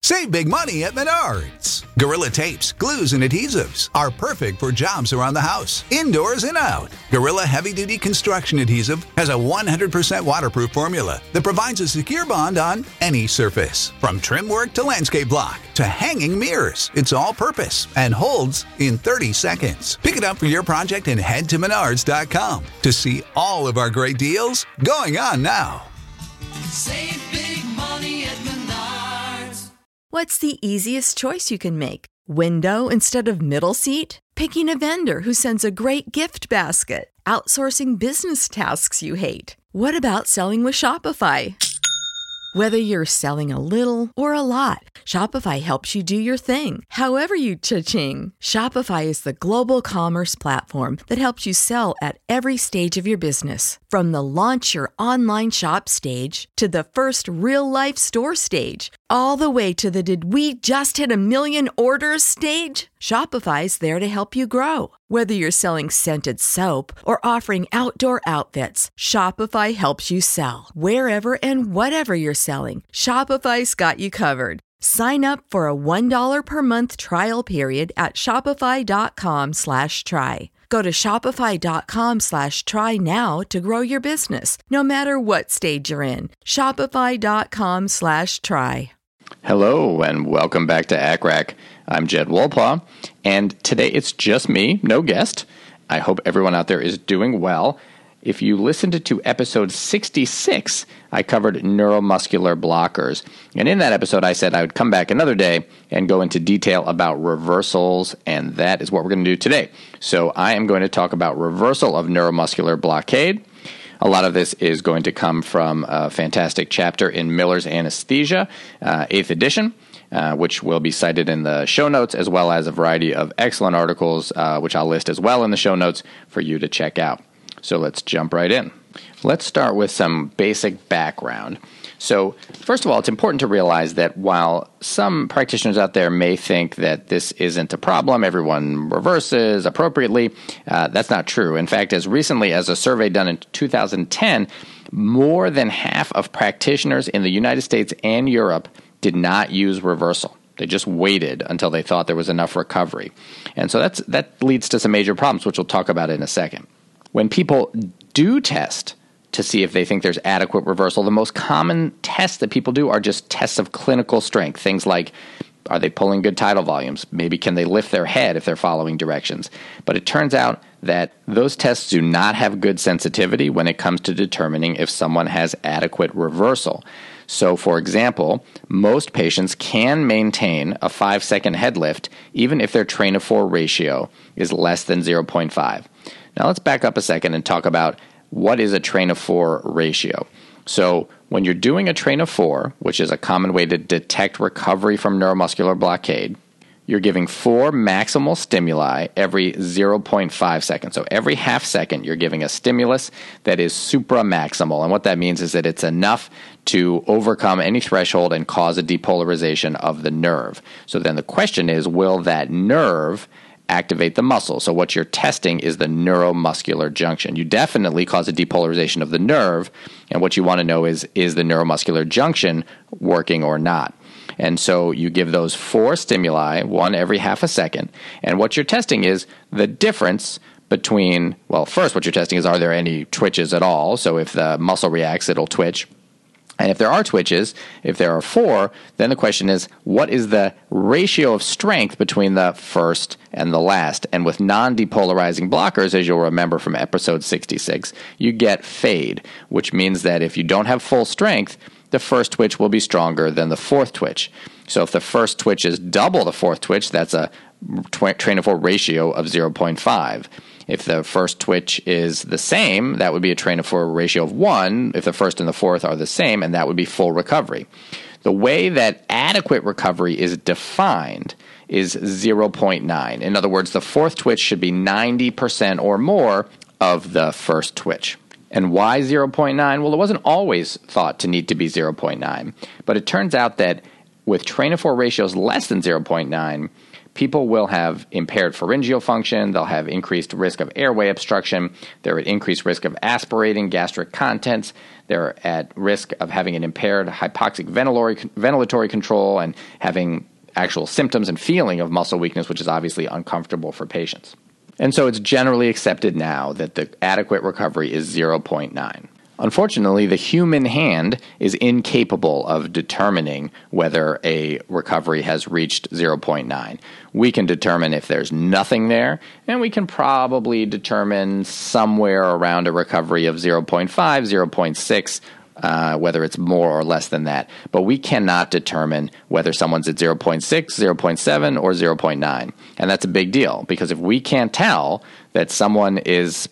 Save big money at Menards. Gorilla tapes, glues, and adhesives are perfect for jobs around the house, indoors and out. Gorilla Heavy Duty Construction Adhesive has a 100% waterproof formula that provides a secure bond on any surface. From trim work to landscape block to hanging mirrors, it's all purpose and holds in 30 seconds. Pick it up for your project and head to Menards.com to see all of our great deals going on now. Save big money at Menards. What's the easiest choice you can make? Window instead of middle seat? Picking a vendor who sends a great gift basket? Outsourcing business tasks you hate? What about selling with Shopify? Whether you're selling a little or a lot, Shopify helps you do your thing, however you cha-ching. Shopify is the global commerce platform that helps you sell at every stage of your business. From the launch your online shop stage to the first real-life store stage, all the way to the did we just hit 1 million orders stage. Shopify's there to help you grow. Whether you're selling scented soap or offering outdoor outfits, Shopify helps you sell. Wherever and whatever you're selling, Shopify's got you covered. Sign up for a $1 per month trial period at shopify.com/try. Go to shopify.com/try now to grow your business, no matter what stage you're in. Shopify.com/try. Hello, and welcome back to ACRAC. I'm Jed Wolpaw, and today it's just me, no guest. I hope everyone out there is doing well. If you listened to episode 66, I covered neuromuscular blockers. And in that episode, I said I would come back another day and go into detail about reversals, and that is what we're going to do today. So I am going to talk about reversal of neuromuscular blockade. A lot of this is going to come from a fantastic chapter in Miller's Anesthesia, 8th edition, which will be cited in the show notes, as well as a variety of excellent articles, which I'll list as well in the show notes for you to check out. So let's jump right in. Let's start with some basic background. So first of all, it's important to realize that while some practitioners out there may think that this isn't a problem, everyone reverses appropriately, that's not true. In fact, as recently as a survey done in 2010, more than half of practitioners in the United States and Europe did not use reversal. They just waited until they thought there was enough recovery. And so that leads to some major problems, which we'll talk about in a second. When people do test to see if they think there's adequate reversal, the most common tests that people do are just tests of clinical strength. Things like, are they pulling good tidal volumes? Maybe can they lift their head if they're following directions? But it turns out that those tests do not have good sensitivity when it comes to determining if someone has adequate reversal. So, for example, most patients can maintain a 5-second head lift even if their train of 4 ratio is less than 0.5. Now let's back up a second and talk about what is a train of 4 ratio. So when you're doing a train of 4, which is a common way to detect recovery from neuromuscular blockade, you're giving 4 maximal stimuli every 0.5 seconds. So every half second, you're giving a stimulus that is supramaximal. And what that means is that it's enough to overcome any threshold and cause a depolarization of the nerve. So then the question is, will that nerve activate the muscle? So what you're testing is the neuromuscular junction. You definitely cause a depolarization of the nerve, and what you want to know is the neuromuscular junction working or not? And so you give those 4 stimuli, 1 every half a second, and what you're testing is the difference between, well, first what you're testing is, are there any twitches at all? So if the muscle reacts, it'll twitch. And if there are twitches, if there are 4, then the question is, what is the ratio of strength between the first and the last? And with non-depolarizing blockers, as you'll remember from episode 66, you get fade, which means that if you don't have full strength, the first twitch will be stronger than the fourth twitch. So if the first twitch is double the fourth twitch, that's a train of 4 ratio of 0.5. If the first twitch is the same, that would be a train of 4 ratio of 1. If the first and the fourth are the same, and that would be full recovery. The way that adequate recovery is defined is 0.9. In other words, the fourth twitch should be 90% or more of the first twitch. And why 0.9? Well, it wasn't always thought to need to be 0.9, but it turns out that with Train-to-4 ratios less than 0.9, people will have impaired pharyngeal function, they'll have increased risk of airway obstruction, they're at increased risk of aspirating gastric contents, they're at risk of having an impaired hypoxic ventilatory control and having actual symptoms and feeling of muscle weakness, which is obviously uncomfortable for patients. And so it's generally accepted now that the adequate recovery is 0.9. Unfortunately, the human hand is incapable of determining whether a recovery has reached 0.9. We can determine if there's nothing there, and we can probably determine somewhere around a recovery of 0.5, 0.6, whether it's more or less than that. But we cannot determine whether someone's at 0.6, 0.7, or 0.9. And that's a big deal, because if we can't tell that someone is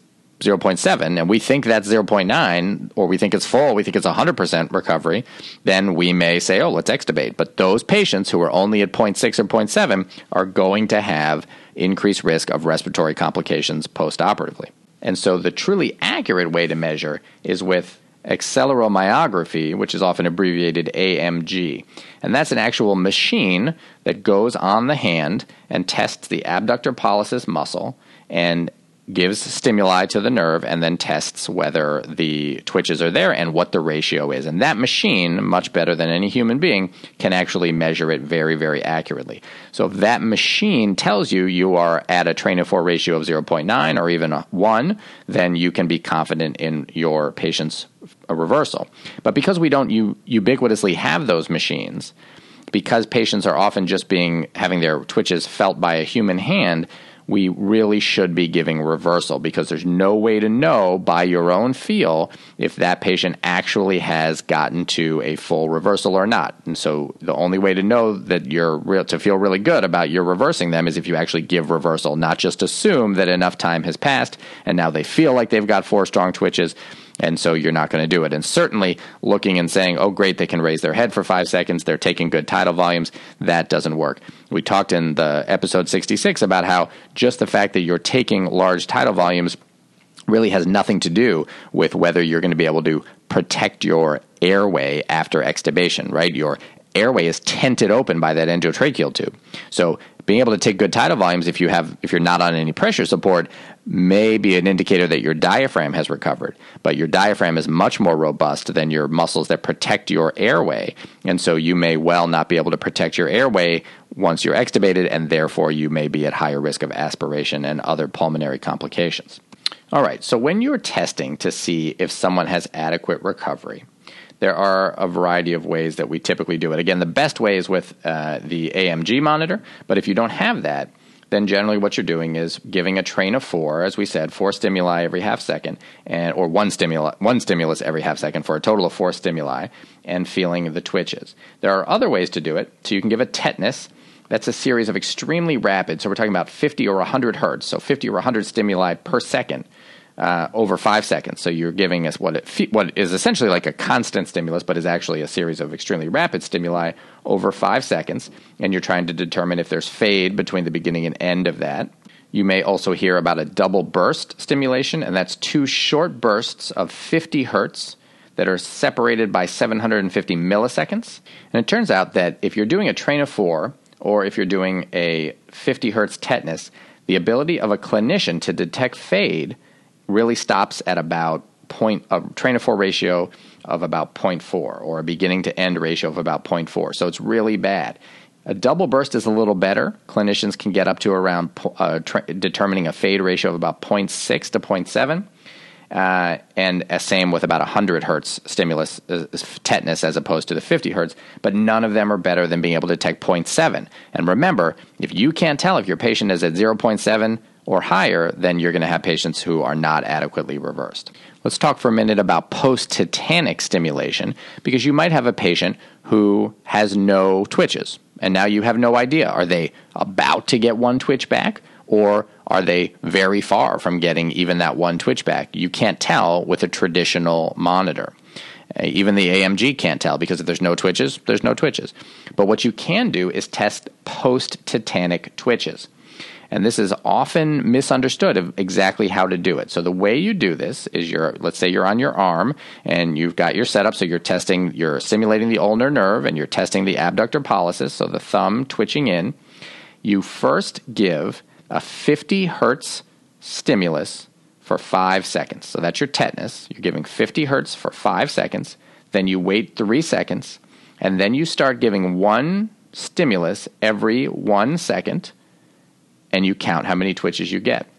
0.7, and we think that's 0.9, or we think it's full, we think it's 100% recovery, then we may say, oh, let's extubate. But those patients who are only at 0.6 or 0.7 are going to have increased risk of respiratory complications postoperatively. And so the truly accurate way to measure is with acceleromyography, which is often abbreviated AMG. And that's an actual machine that goes on the hand and tests the abductor pollicis muscle and gives stimuli to the nerve and then tests whether the twitches are there and what the ratio is. And that machine, much better than any human being, can actually measure it very, very accurately. So if that machine tells you you are at a Train-to-4 ratio of 0.9 or even 1, then you can be confident in your patient's reversal. But because we don't ubiquitously have those machines, because patients are often just having their twitches felt by a human hand, we really should be giving reversal, because there's no way to know by your own feel if that patient actually has gotten to a full reversal or not. And so the only way to know that to feel really good about you're reversing them is if you actually give reversal, not just assume that enough time has passed and now they feel like they've got 4 strong twitches, and so you're not going to do it. And certainly looking and saying, oh, great, they can raise their head for 5 seconds, they're taking good tidal volumes, that doesn't work. We talked in the episode 66 about how just the fact that you're taking large tidal volumes really has nothing to do with whether you're going to be able to protect your airway after extubation, right? Your airway is tented open by that endotracheal tube. So being able to take good tidal volumes if you're not on any pressure support may be an indicator that your diaphragm has recovered, but your diaphragm is much more robust than your muscles that protect your airway, and so you may well not be able to protect your airway once you're extubated, and therefore you may be at higher risk of aspiration and other pulmonary complications. All right, so when you're testing to see if someone has adequate recovery, there are a variety of ways that we typically do it. Again, the best way is with the AMG monitor, but if you don't have that, then generally what you're doing is giving a train of 4, as we said, 4 stimuli every half second, or one stimulus every half second for a total of 4 stimuli, and feeling the twitches. There are other ways to do it. So you can give a tetanus. That's a series of extremely rapid, so we're talking about 50 or 100 hertz, so 50 or 100 stimuli per second. Over 5 seconds. So you're giving us what is essentially like a constant stimulus, but is actually a series of extremely rapid stimuli over 5 seconds. And you're trying to determine if there's fade between the beginning and end of that. You may also hear about a double burst stimulation, and that's 2 short bursts of 50 hertz that are separated by 750 milliseconds. And it turns out that if you're doing a train of 4, or if you're doing a 50 hertz tetanus, the ability of a clinician to detect fade really stops at about a Train-to-4 ratio of about 0.4, or a beginning to end ratio of about 0.4. So it's really bad. A double burst is a little better. Clinicians can get up to around determining a fade ratio of about 0.6 to 0.7. And same with about 100 hertz stimulus tetanus as opposed to the 50 hertz, but none of them are better than being able to detect 0.7. And remember, if you can't tell if your patient is at 0.7 or higher, then you're going to have patients who are not adequately reversed. Let's talk for a minute about post-tetanic stimulation, because you might have a patient who has no twitches, and now you have no idea. Are they about to get one twitch back, or are they very far from getting even that one twitch back? You can't tell with a traditional monitor. Even the AMG can't tell, because if there's no twitches, there's no twitches. But what you can do is test post-tetanic twitches. And this is often misunderstood of exactly how to do it. So the way you do this is let's say you're on your arm and you've got your setup. So you're simulating the ulnar nerve and you're testing the abductor pollicis, so the thumb twitching in. You first give a 50 hertz stimulus for 5 seconds. So that's your tetanus. You're giving 50 hertz for 5 seconds. Then you wait 3 seconds. And then you start giving one stimulus every 1 second. And you count how many twitches you get.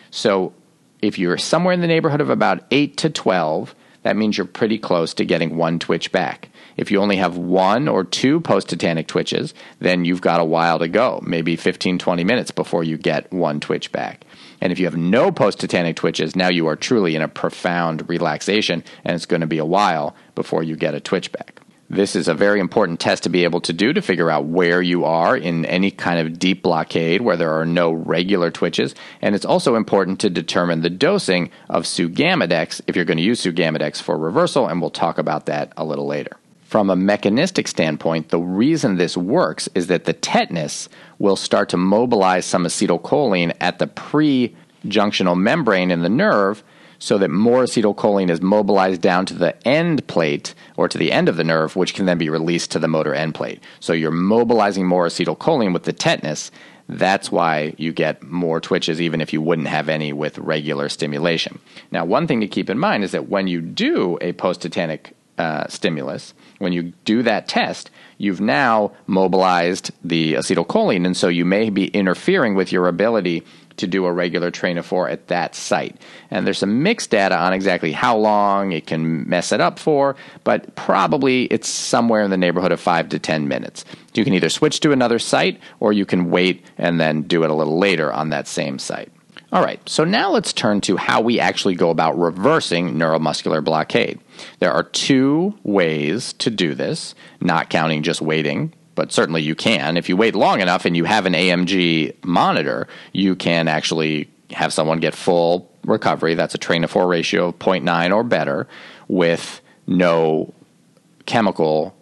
So if you're somewhere in the neighborhood of about 8 to 12, that means you're pretty close to getting one twitch back. If you only have 1 or 2 post-tetanic twitches, then you've got a while to go, maybe 15, 20 minutes before you get one twitch back. And if you have no post-tetanic twitches, now you are truly in a profound relaxation, and it's going to be a while before you get a twitch back. This is a very important test to be able to do to figure out where you are in any kind of deep blockade where there are no regular twitches. And it's also important to determine the dosing of Sugamidex if you're going to use Sugamidex for reversal, and we'll talk about that a little later. From a mechanistic standpoint, the reason this works is that the tetanus will start to mobilize some acetylcholine at the pre-junctional membrane in the nerve, so that more acetylcholine is mobilized down to the end plate or to the end of the nerve, which can then be released to the motor end plate. So you're mobilizing more acetylcholine with the tetanus. That's why you get more twitches, even if you wouldn't have any with regular stimulation. Now, one thing to keep in mind is that when you do a post-tetanic stimulus, when you do that test, you've now mobilized the acetylcholine, and so you may be interfering with your ability to do a regular Train-O-4 at that site. And there's some mixed data on exactly how long it can mess it up for, but probably it's somewhere in the neighborhood of 5 to 10 minutes. You can either switch to another site, or you can wait and then do it a little later on that same site. All right, so now let's turn to how we actually go about reversing neuromuscular blockade. There are 2 ways to do this, not counting just waiting, but certainly you can. If you wait long enough and you have an AMG monitor, you can actually have someone get full recovery. That's a Train-O-4 ratio of 0.9 or better with no chemical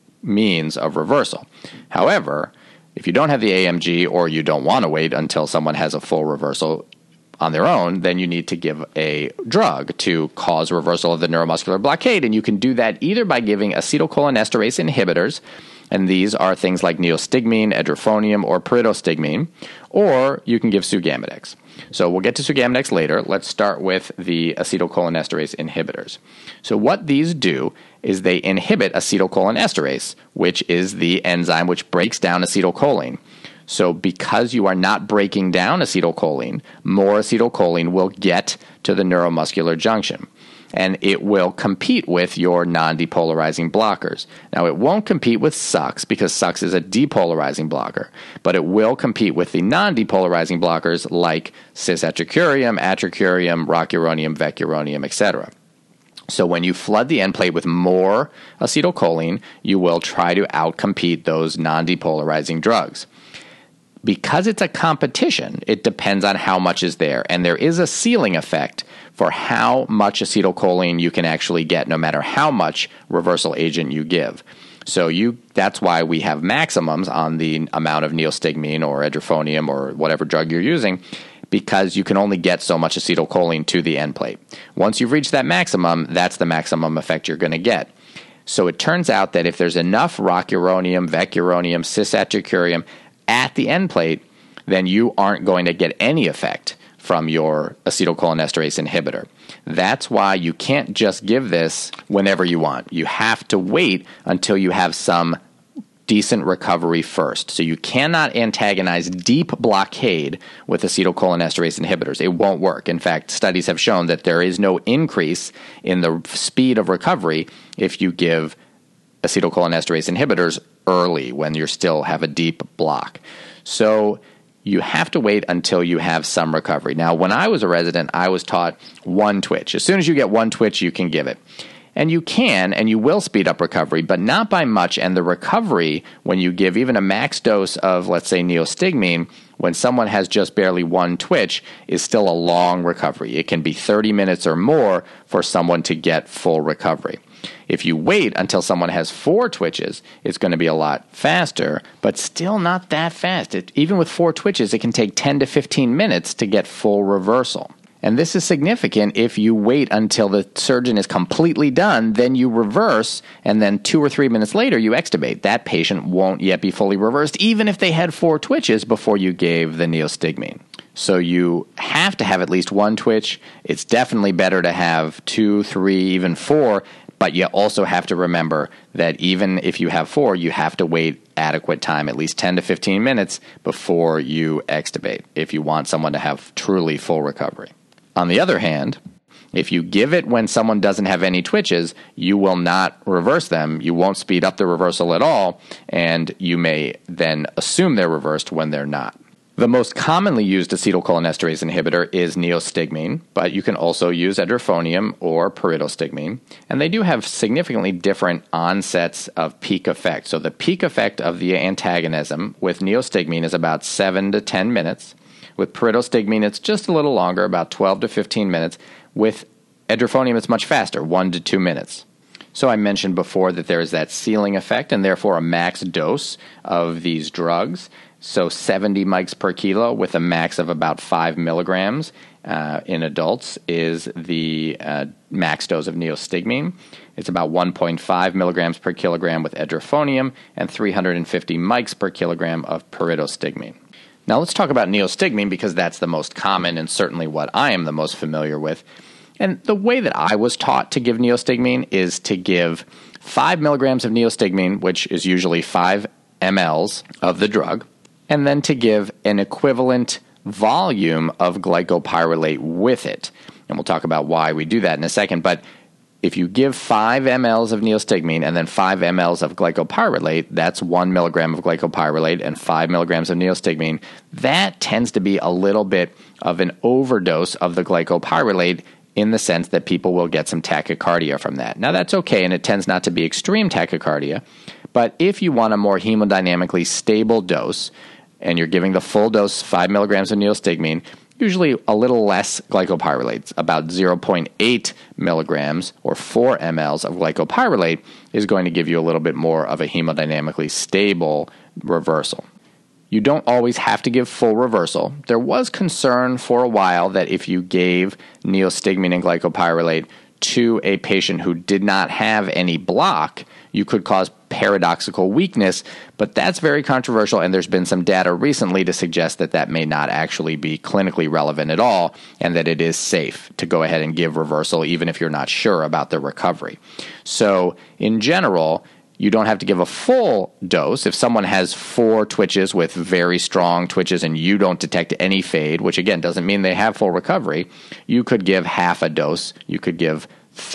means of reversal. However, if you don't have the AMG or you don't want to wait until someone has a full reversal on their own, then you need to give a drug to cause reversal of the neuromuscular blockade. And you can do that either by giving acetylcholinesterase inhibitors, and these are things like neostigmine, edrophonium, or pyridostigmine, or you can give Sugamidex. So we'll get to Sugamidex later. Let's start with the acetylcholinesterase inhibitors. So what these do is they inhibit acetylcholinesterase, which is the enzyme which breaks down acetylcholine. So because you are not breaking down acetylcholine, more acetylcholine will get to the neuromuscular junction, and it will compete with your non-depolarizing blockers. Now, it won't compete with SUX because SUX is a depolarizing blocker, but it will compete with the non-depolarizing blockers like cisatracurium, atracurium, rocuronium, vecuronium, etc. So when you flood the end plate with more acetylcholine, you will try to outcompete those non-depolarizing drugs. Because it's a competition, it depends on how much is there. And there is a ceiling effect for how much acetylcholine you can actually get, no matter how much reversal agent you give. So that's why we have maximums on the amount of neostigmine or edrophonium or whatever drug you're using, because you can only get so much acetylcholine to the end plate. Once you've reached that maximum, that's the maximum effect you're going to get. So it turns out that if there's enough rocuronium, vecuronium, cisatracurium at the end plate, then you aren't going to get any effect from your acetylcholinesterase inhibitor. That's why you can't just give this whenever you want. You have to wait until you have some decent recovery first. So you cannot antagonize deep blockade with acetylcholinesterase inhibitors. It won't work. In fact, studies have shown that there is no increase in the speed of recovery if you give acetylcholinesterase inhibitors early when you still have a deep block. So you have to wait until you have some recovery. Now, when I was a resident, I was taught one twitch. As soon as you get one twitch, you can give it. And you can, and you will speed up recovery, but not by much. And the recovery, when you give even a max dose of, let's say, neostigmine, when someone has just barely one twitch, is still a long recovery. It can be 30 minutes or more for someone to get full recovery. If you wait until someone has 4 twitches, it's going to be a lot faster, but still not that fast. Even with 4 twitches, it can take 10 to 15 minutes to get full reversal. And this is significant if you wait until the surgeon is completely done, then you reverse, and then 2 or 3 minutes later you extubate. That patient won't yet be fully reversed, even if they had 4 twitches before you gave the neostigmine. So you have to have at least 1 twitch. It's definitely better to have 2, 3, even 4, but you also have to remember that even if you have 4, you have to wait adequate time, at least 10 to 15 minutes before you extubate, if you want someone to have truly full recovery. On the other hand, if you give it when someone doesn't have any twitches, you will not reverse them. You won't speed up the reversal at all, and you may then assume they're reversed when they're not. The most commonly used acetylcholinesterase inhibitor is neostigmine, but you can also use edrophonium or pyridostigmine, and they do have significantly different onsets of peak effect. So the peak effect of the antagonism with neostigmine is about 7 to 10 minutes. With pyridostigmine, it's just a little longer, about 12 to 15 minutes. With edrophonium, it's much faster, 1 to 2 minutes. So I mentioned before that there is that ceiling effect and therefore a max dose of these drugs. So 70 mics per kilo with a max of about 5 milligrams in adults is the max dose of neostigmine. It's about 1.5 milligrams per kilogram with edrophonium and 350 mics per kilogram of pyridostigmine. Now let's talk about neostigmine because that's the most common and certainly what I am the most familiar with. And the way that I was taught to give neostigmine is to give 5 milligrams of neostigmine, which is usually 5 mLs of the drug, and then to give an equivalent volume of glycopyrrolate with it. And we'll talk about why we do that in a second, but if you give 5 mLs of neostigmine and then 5 mLs of glycopyrrolate, that's 1 milligram of glycopyrrolate and 5 milligrams of neostigmine. That tends to be a little bit of an overdose of the glycopyrrolate in the sense that people will get some tachycardia from that. Now, that's okay, and it tends not to be extreme tachycardia. But if you want a more hemodynamically stable dose, and you're giving the full dose, 5 milligrams of neostigmine, usually a little less glycopyrrolate, about 0.8 milligrams or 4 mLs of glycopyrrolate is going to give you a little bit more of a hemodynamically stable reversal. You don't always have to give full reversal. There was concern for a while that if you gave neostigmine and glycopyrrolate to a patient who did not have any block, you could cause paradoxical weakness, but that's very controversial, and there's been some data recently to suggest that that may not actually be clinically relevant at all, and that it is safe to go ahead and give reversal even if you're not sure about the recovery. So, in general, you don't have to give a full dose. If someone has 4 twitches with very strong twitches and you don't detect any fade, which again doesn't mean they have full recovery, you could give half a dose. You could give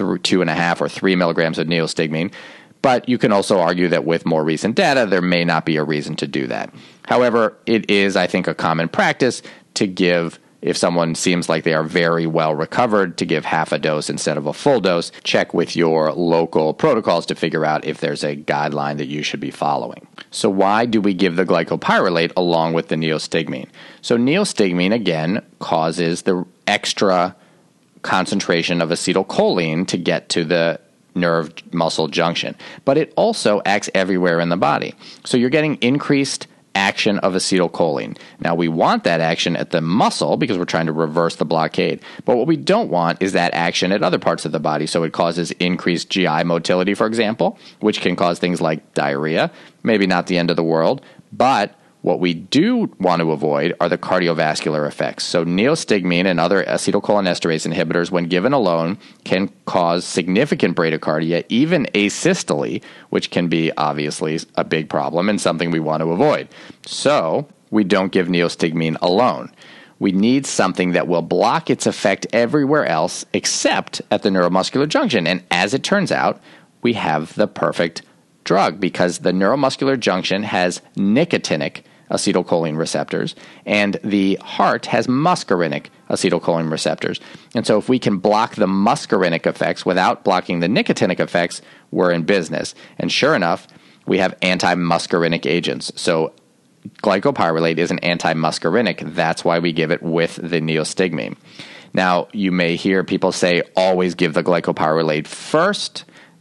2.5 or 3 milligrams of neostigmine. But you can also argue that with more recent data, there may not be a reason to do that. However, it is, I think, a common practice to give, if someone seems like they are very well recovered, to give half a dose instead of a full dose. Check with your local protocols to figure out if there's a guideline that you should be following. So why do we give the glycopyrrolate along with the neostigmine? So neostigmine, again, causes the extra concentration of acetylcholine to get to the nerve muscle junction, but it also acts everywhere in the body. So you're getting increased action of acetylcholine. Now, we want that action at the muscle because we're trying to reverse the blockade, but what we don't want is that action at other parts of the body. So it causes increased GI motility, for example, which can cause things like diarrhea. Maybe not the end of the world, but what we do want to avoid are the cardiovascular effects. So neostigmine and other acetylcholinesterase inhibitors, when given alone, can cause significant bradycardia, even asystole, which can be obviously a big problem and something we want to avoid. So we don't give neostigmine alone. We need something that will block its effect everywhere else except at the neuromuscular junction. And as it turns out, we have the perfect drug because the neuromuscular junction has nicotinic acetylcholine receptors and the heart has muscarinic acetylcholine receptors. And so if we can block the muscarinic effects without blocking the nicotinic effects, we're in business. And sure enough, we have anti-muscarinic agents. So glycopyrrolate is an anti-muscarinic. That's why we give it with the neostigmine. Now, you may hear people say always give the glycopyrrolate first.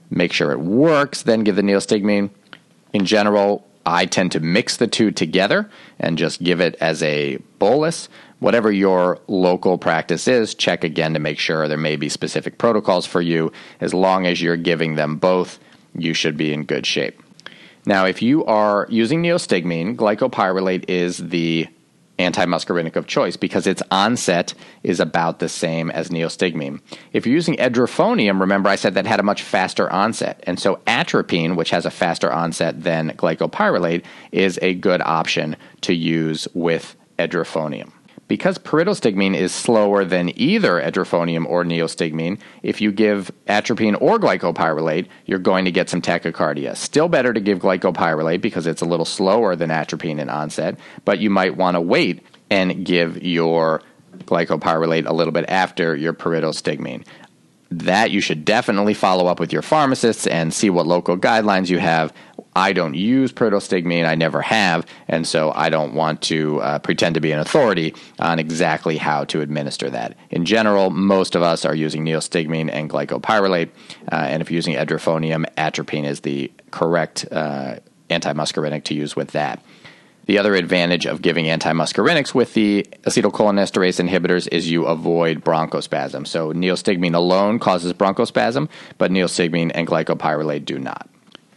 make sure it works, then give the neostigmine. In general, I tend to mix the two together and just give it as a bolus. Whatever your local practice is, check again to make sure. There may be specific protocols for you. As long as you're giving them both, you should be in good shape. Now, if you are using neostigmine, glycopyrrolate is the antimuscarinic of choice because its onset is about the same as neostigmine. If you're using edrophonium, remember I said that had a much faster onset. And so atropine, which has a faster onset than glycopyrrolate, is a good option to use with edrophonium. Because pyridostigmine is slower than either edrophonium or neostigmine, if you give atropine or glycopyrrolate, you're going to get some tachycardia. Still better to give glycopyrrolate because it's a little slower than atropine in onset, but you might want to wait and give your glycopyrrolate a little bit after your pyridostigmine. That you should definitely follow up with your pharmacists and see what local guidelines you have. I don't use pyridostigmine, I never have, and so I don't want to pretend to be an authority on exactly how to administer that. In general, most of us are using neostigmine and glycopyrrolate, and if you're using edrophonium, atropine is the correct antimuscarinic to use with that. The other advantage of giving antimuscarinics with the acetylcholinesterase inhibitors is you avoid bronchospasm. So neostigmine alone causes bronchospasm, but neostigmine and glycopyrrolate do not.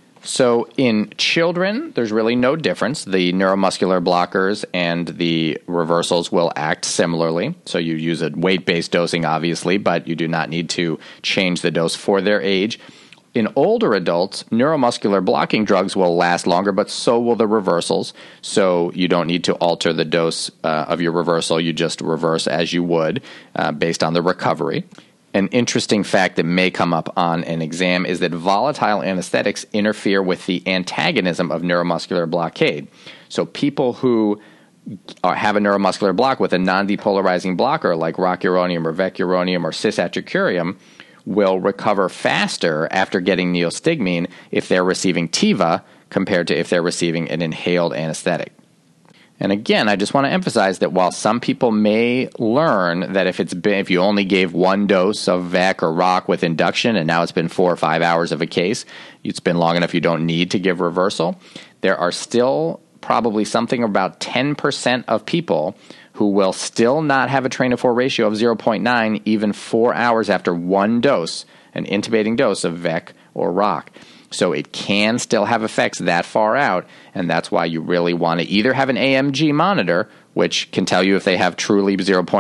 So in children, there's really no difference. The neuromuscular blockers and the reversals will act similarly. So you use a weight-based dosing, obviously, but you do not need to change the dose for their age. In older adults, neuromuscular blocking drugs will last longer, but so will the reversals. So you don't need to alter the dose of your reversal. You just reverse as you would based on the recovery. An interesting fact that may come up on an exam is that volatile anesthetics interfere with the antagonism of neuromuscular blockade. So people who have a neuromuscular block with a non-depolarizing blocker like rocuronium or vecuronium or cisatracurium will recover faster after getting neostigmine if they're receiving Tiva compared to if they're receiving an inhaled anesthetic. And again, I just want to emphasize that while some people may learn that if you only gave one dose of VEC or ROC with induction and now it's been 4 or 5 hours of a case, it's been long enough you don't need to give reversal, there are still probably something about 10% of people who will still not have a train to 4 ratio of 0.9 even 4 hours after one dose, an intubating dose of VEC or ROC. So it can still have effects that far out, and that's why you really want to either have an AMG monitor, which can tell you if they have truly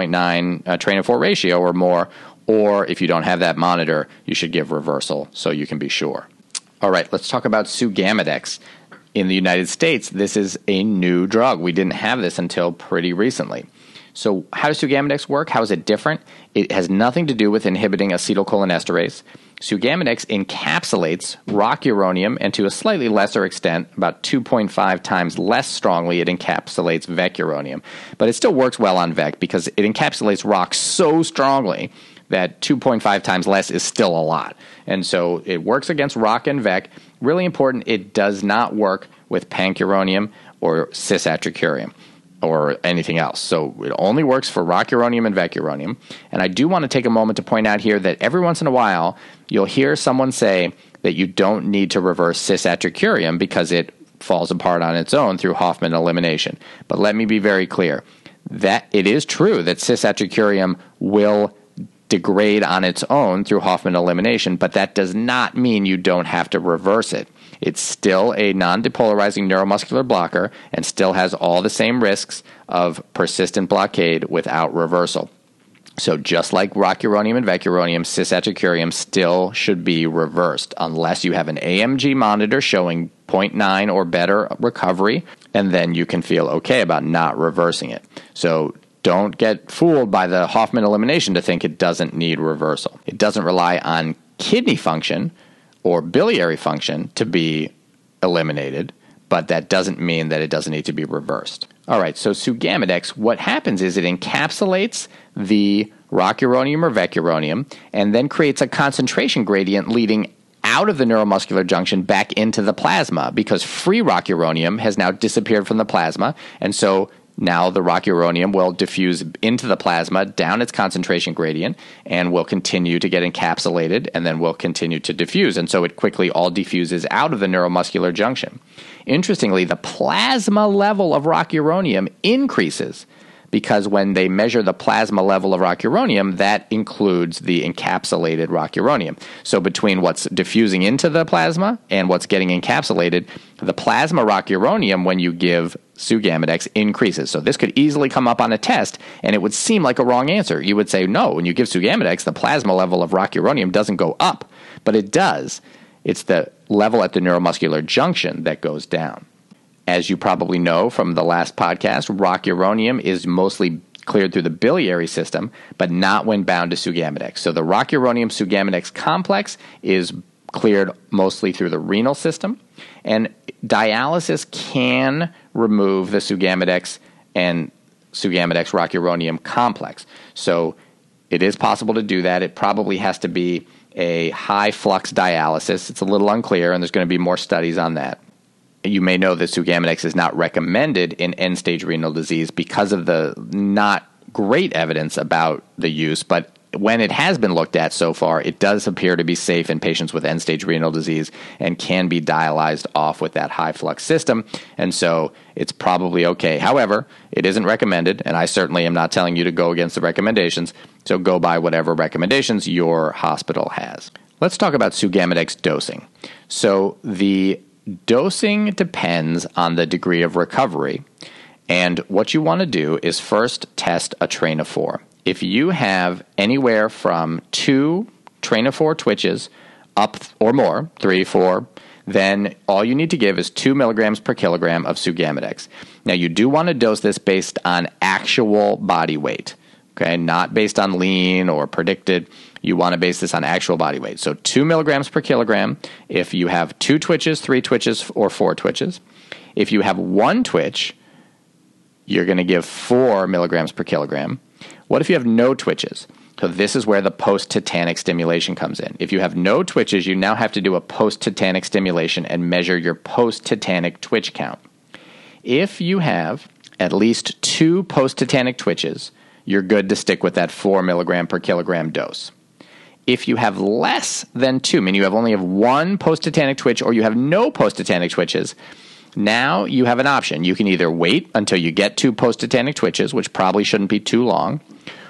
0.9 train to 4 ratio or more, or if you don't have that monitor, you should give reversal so you can be sure. All right, let's talk about Sugamidex. In the United States, this is a new drug. We didn't have this until pretty recently. So how does Sugamidex work? How is it different? It has nothing to do with inhibiting acetylcholinesterase. Sugamidex encapsulates rocuronium, and to a slightly lesser extent, about 2.5 times less strongly, it encapsulates vecuronium. But it still works well on VEC because it encapsulates ROC so strongly that 2.5 times less is still a lot. And so it works against ROC and VEC. Really important, it does not work with pancuronium or cisatracurium or anything else. So it only works for rocuronium and vecuronium. And I do want to take a moment to point out here that every once in a while, you'll hear someone say that you don't need to reverse cisatracurium because it falls apart on its own through Hoffman elimination. But let me be very clear that it is true that cisatracurium will degrade on its own through Hoffman elimination, but that does not mean you don't have to reverse it. It's still a non-depolarizing neuromuscular blocker and still has all the same risks of persistent blockade without reversal. So just like rocuronium and vecuronium, cisatracurium still should be reversed unless you have an AMG monitor showing 0.9 or better recovery, and then you can feel okay about not reversing it. So don't get fooled by the Hoffman elimination to think it doesn't need reversal. It doesn't rely on kidney function or biliary function to be eliminated, but that doesn't mean that it doesn't need to be reversed. All right, so Sugamidex, what happens is it encapsulates the rocuronium or vecuronium and then creates a concentration gradient leading out of the neuromuscular junction back into the plasma because free rocuronium has now disappeared from the plasma, and so Now the rocuronium will diffuse into the plasma down its concentration gradient and will continue to get encapsulated and then will continue to diffuse. And so it quickly all diffuses out of the neuromuscular junction. Interestingly, the plasma level of rocuronium increases because when they measure the plasma level of rocuronium, that includes the encapsulated rocuronium. So between what's diffusing into the plasma and what's getting encapsulated, the plasma rocuronium, when you give Sugamidex, increases. So this could easily come up on a test, and it would seem like a wrong answer. You would say, no, when you give Sugamidex, the plasma level of rocuronium doesn't go up, but it does. It's the level at the neuromuscular junction that goes down. As you probably know from the last podcast, rocuronium is mostly cleared through the biliary system, but not when bound to Sugamidex. So the rocuronium-Sugamidex complex is cleared mostly through the renal system, and dialysis can remove the Sugamidex and Sugamidex rocuronium complex. So it is possible to do that. It probably has to be a high flux dialysis. It's a little unclear, and there's going to be more studies on that. You may know that Sugamidex is not recommended in end-stage renal disease because of the not great evidence about the use, but when it has been looked at so far, it does appear to be safe in patients with end-stage renal disease and can be dialyzed off with that high-flux system, and so it's probably okay. However, it isn't recommended, and I certainly am not telling you to go against the recommendations, so go by whatever recommendations your hospital has. Let's talk about Sugamidex dosing. So the dosing depends on the degree of recovery, and what you want to do is first test a train of 4. If you have anywhere from 2 train of 4 twitches up or more, 3, 4, then all you need to give is 2 milligrams per kilogram of Sugamidex. Now, you do want to dose this based on actual body weight, okay, not based on lean or predicted. You want to base this on actual body weight. So 2 milligrams per kilogram if you have 2 twitches, 3 twitches, or 4 twitches. If you have 1 twitch, you're going to give 4 milligrams per kilogram. What if you have no twitches? So this is where the post-tetanic stimulation comes in. If you have no twitches, you now have to do a post-tetanic stimulation and measure your post-tetanic twitch count. If you have at least 2 post-tetanic twitches, you're good to stick with that 4 milligram per kilogram dose. If you have less than 2, meaning you only have 1 post-tetanic twitch or you have no post-tetanic twitches, now you have an option. You can either wait until you get 2 post-tetanic twitches, which probably shouldn't be too long,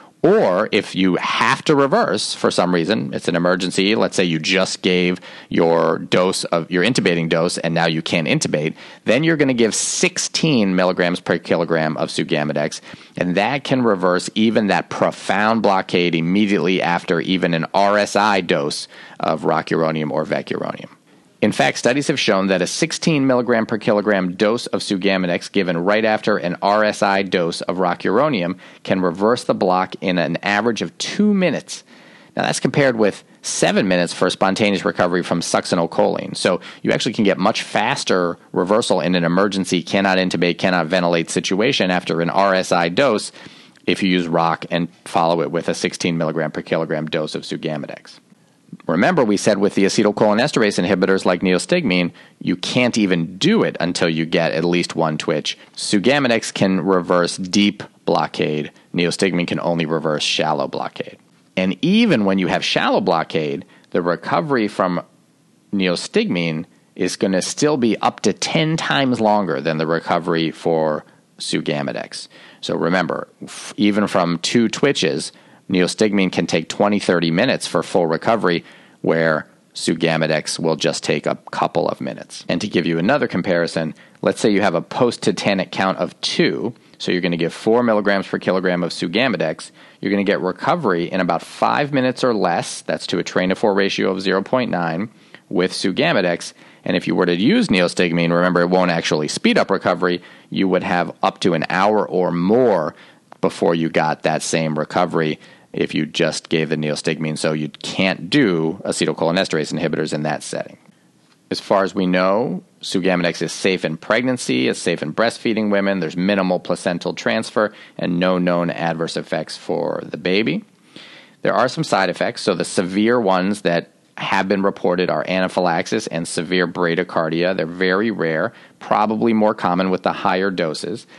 or if you have to reverse for some reason, it's an emergency, let's say you just gave your dose of your intubating dose and now you can't intubate, then you're going to give 16 milligrams per kilogram of Sugamidex, and that can reverse even that profound blockade immediately after even an RSI dose of rocuronium or vecuronium. In fact, studies have shown that a 16 milligram per kilogram dose of Sugamidex given right after an RSI dose of rocuronium can reverse the block in an average of 2 minutes. Now, that's compared with 7 minutes for spontaneous recovery from succinylcholine. So you actually can get much faster reversal in an emergency, cannot intubate, cannot ventilate situation after an RSI dose if you use ROC and follow it with a 16 milligram per kilogram dose of Sugamidex. Remember, we said with the acetylcholinesterase inhibitors like neostigmine, you can't even do it until you get at least 1 twitch. Sugamidex can reverse deep blockade. Neostigmine can only reverse shallow blockade. And even when you have shallow blockade, the recovery from neostigmine is going to still be up to 10 times longer than the recovery for Sugamidex. So remember, even from 2 twitches, neostigmine can take 20-30 minutes for full recovery, where Sugamidex will just take a couple of minutes. And to give you another comparison, let's say you have a post-tetanic count of 2, so you're going to give 4 milligrams per kilogram of Sugamidex. You're going to get recovery in about 5 minutes or less, that's to a train to 4 ratio of 0.9, with Sugamidex. And if you were to use neostigmine, remember it won't actually speed up recovery, you would have up to an hour or more before you got that same recovery if you just gave the neostigmine, so you can't do acetylcholinesterase inhibitors in that setting. As far as we know, Sugamidex is safe in pregnancy, it's safe in breastfeeding women, there's minimal placental transfer, and no known adverse effects for the baby. There are some side effects, so the severe ones that have been reported are anaphylaxis and severe bradycardia. They're very rare, probably more common with the higher doses.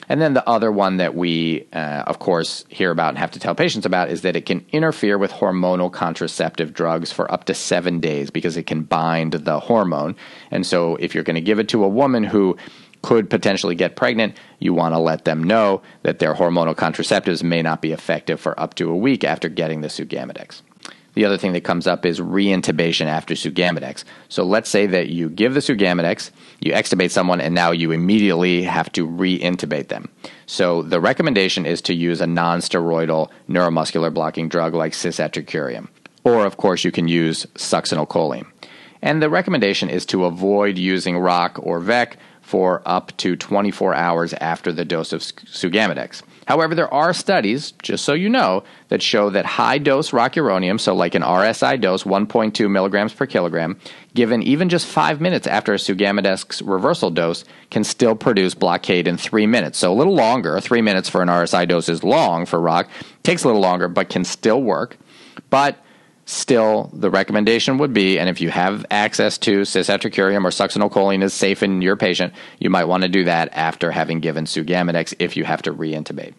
And then the other one that we, of course, hear about and have to tell patients about is that it can interfere with hormonal contraceptive drugs for up to 7 days because it can bind the hormone. And so if you're going to give it to a woman who could potentially get pregnant, you want to let them know that their hormonal contraceptives may not be effective for up to a week after getting the Sugamidex. The other thing that comes up is reintubation after Sugamidex. So let's say that you give the Sugamidex, you extubate someone, and now you immediately have to reintubate them. So the recommendation is to use a non-steroidal neuromuscular blocking drug like cisatracurium. Or, of course, you can use succinylcholine. And the recommendation is to avoid using ROC or VEC for up to 24 hours after the dose of Sugamidex. However, there are studies, just so you know, that show that high-dose rocuronium, so like an RSI dose, 1.2 milligrams per kilogram, given even just 5 minutes after a Sugamidex reversal dose, can still produce blockade in 3 minutes. So a little longer. 3 minutes for an RSI dose is long for ROC. Takes a little longer, but can still work. But still, the recommendation would be, and if you have access to cisatracurium or succinylcholine is safe in your patient, you might want to do that after having given Sugamidex if you have to reintubate.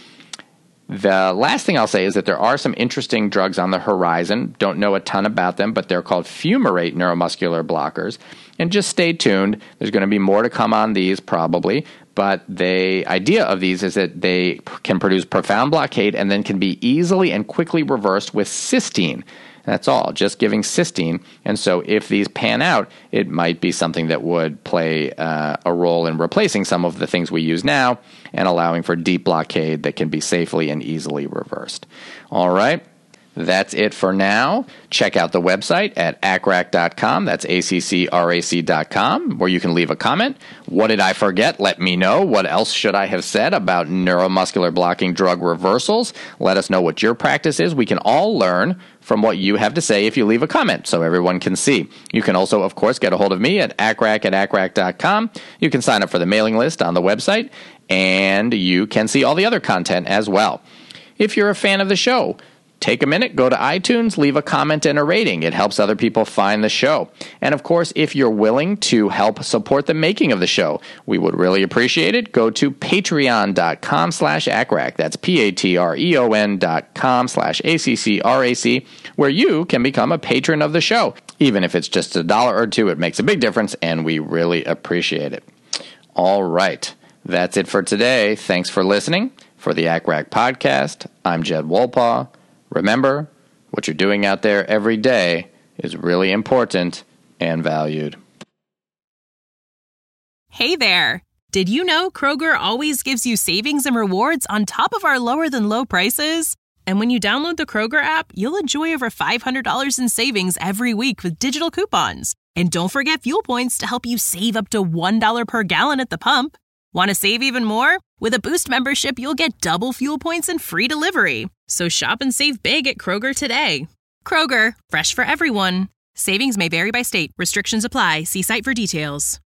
The last thing I'll say is that there are some interesting drugs on the horizon. Don't know a ton about them, but they're called fumarate neuromuscular blockers. And just stay tuned. There's going to be more to come on these probably. But the idea of these is that they can produce profound blockade and then can be easily and quickly reversed with cysteine. That's all, just giving cysteine. And so if these pan out, it might be something that would play a role in replacing some of the things we use now and allowing for deep blockade that can be safely and easily reversed. All right. That's it for now. Check out the website at accrac.com. That's ACCRAC.com, where you can leave a comment. What did I forget? Let me know. What else should I have said about neuromuscular blocking drug reversals? Let us know what your practice is. We can all learn from what you have to say if you leave a comment so everyone can see. You can also, of course, get a hold of me at accrac@accrac.com. You can sign up for the mailing list on the website, and you can see all the other content as well. If you're a fan of the show, take a minute, go to iTunes, leave a comment and a rating. It helps other people find the show. And of course, if you're willing to help support the making of the show, we would really appreciate it. Go to patreon.com/accrac. That's patreon.com/ACCRAC, where you can become a patron of the show. Even if it's just $1 or $2, it makes a big difference, and we really appreciate it. All right. That's it for today. Thanks for listening. For the ACRAC podcast, I'm Jed Wolpaw. Remember, what you're doing out there every day is really important and valued. Hey there! Did you know Kroger always gives you savings and rewards on top of our lower-than-low prices? And when you download the Kroger app, you'll enjoy over $500 in savings every week with digital coupons. And don't forget fuel points to help you save up to $1 per gallon at the pump. Want to save even more? With a Boost membership, you'll get double fuel points and free delivery. So shop and save big at Kroger today. Kroger, fresh for everyone. Savings may vary by state. Restrictions apply. See site for details.